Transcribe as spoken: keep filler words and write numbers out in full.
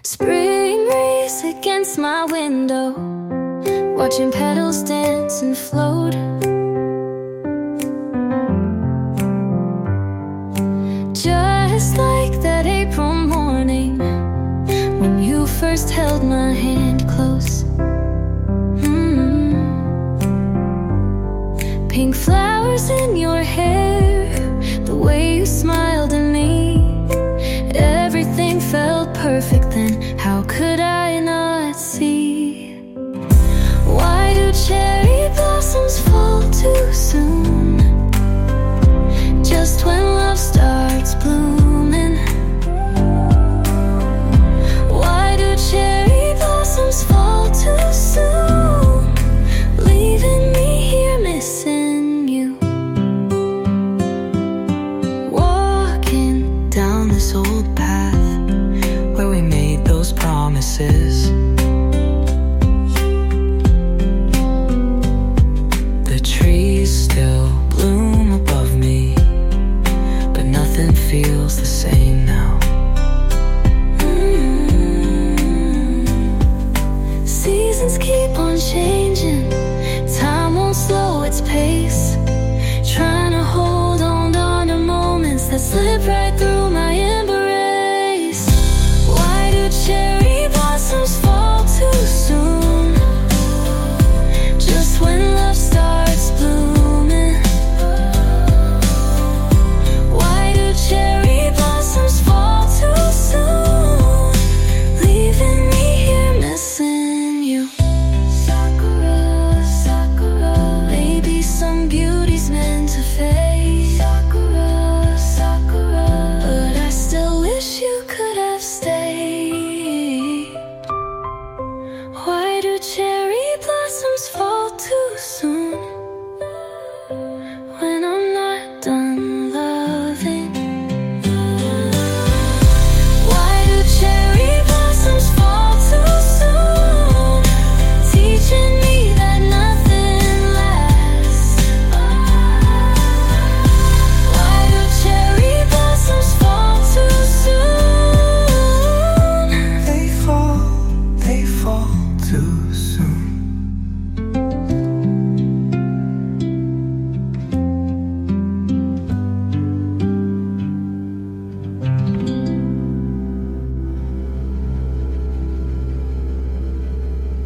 Spring breeze against my window, watching petals dance and float. Just like that April morning when you first held my hand close. mm. Pink flowers in your hair, the way you smiled at me, everything felt perfect then. How could I not see? Why do cherry blossoms fall too soon, just when love starts blooming? Why do cherry blossoms fall too soon, leaving me here missing you? Walking down this old path where we made those promises,